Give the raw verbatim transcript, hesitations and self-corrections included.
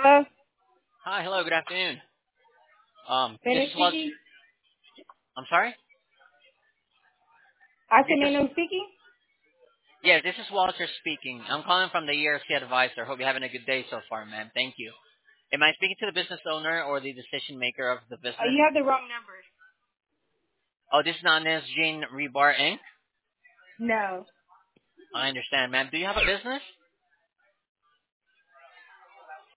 Hello, Hi, hello, good afternoon. Um, this Manu is Walter. speaking. I'm sorry. I This said is Manu speaking. yeah, this is Walter speaking. I'm calling from the E R C Advisor. Hope you're having a good day so far, ma'am. Thank you. Am I speaking to the business owner or the decision maker of the Oh, business? you have the wrong number. Oh, this is not Jane Rebar Incorporated. No. I understand, ma'am. Do you have a business?